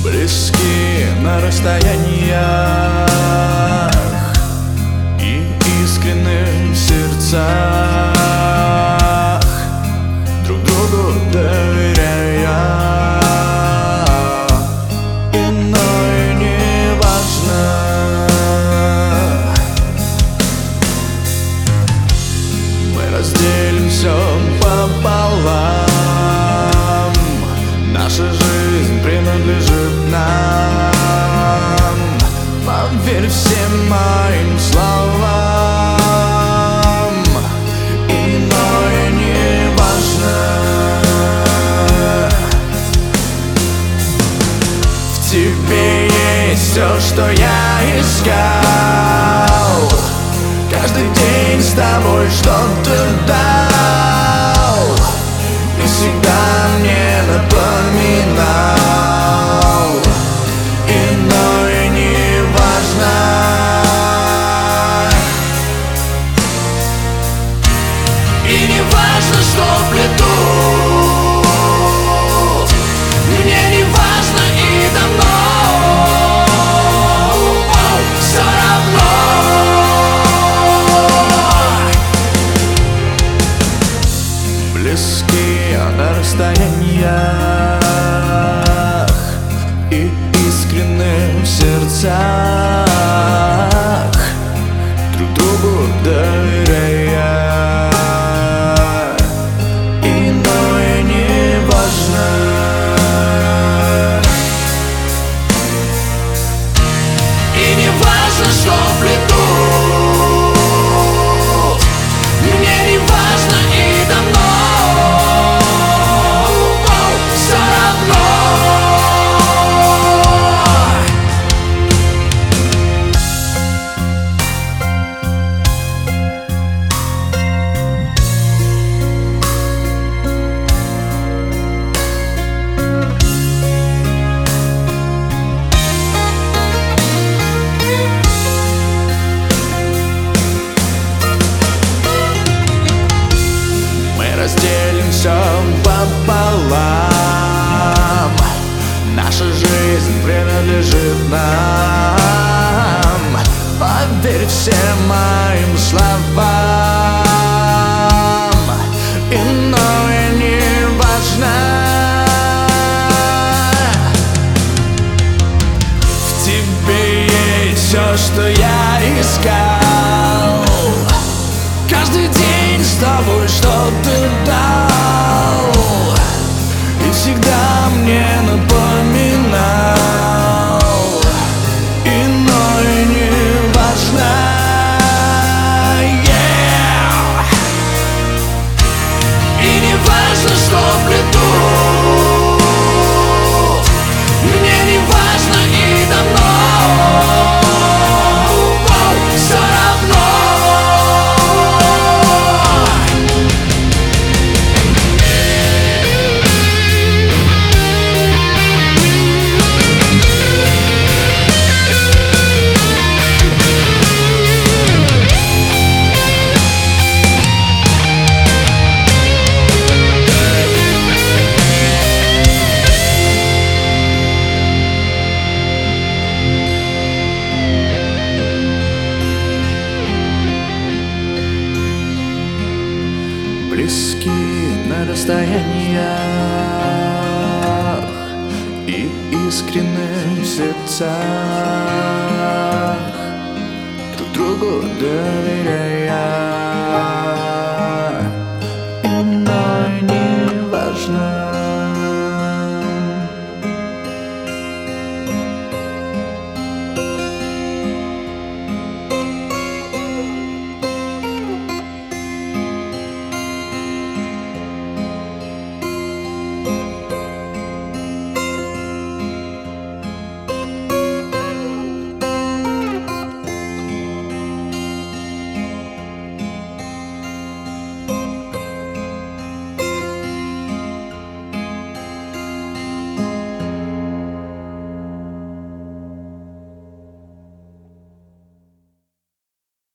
Близки на расстояниях и искренним сердцах, друг другу доверяя. Иное не важно. Мы разделим все пополам. Наша жизнь принадлежит нам. Поверь всем моим словам. Иное не важно. В тебе есть все, что я искал. Каждый день с тобой что-то дал и всегда мне напоминал. Иное не важно. И не важно, что плетут, мне не важно и давно. Все равно близкие на расстояниях и искренним в сердцах, друг другу доверяя. Иное не важно. И не важно, что плетут, мне не важно и давно. Разделим все пополам. Наша жизнь принадлежит нам. Поверь всем моим словам. Иное не важно. В тебе есть все, что я искал. Каждый день с тобой что-то дал и всегда мне напоминал. Иное не важно. И не важно, что плетут, мне не важно и давно. Все равно. Близки на расстояниях и искренним в сердцах, друг другу доверяя.